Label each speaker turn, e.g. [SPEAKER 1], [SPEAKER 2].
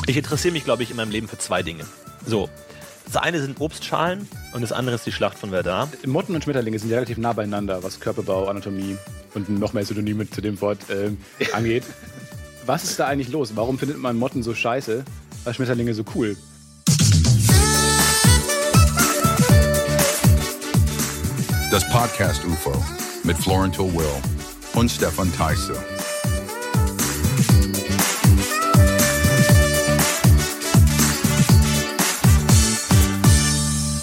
[SPEAKER 1] Ich interessiere mich, glaube ich, in meinem Leben für 2 Dinge. So, das eine sind Obstschalen und das andere ist die Schlacht von Verdun.
[SPEAKER 2] Motten und Schmetterlinge sind ja relativ nah beieinander, was Körperbau, Anatomie und noch mehr Synonyme zu dem Wort angeht. Was ist da eigentlich los? Warum findet man Motten so scheiße, was Schmetterlinge so cool?
[SPEAKER 3] Das Podcast UFO mit Florentil Will und Stefan Teisse.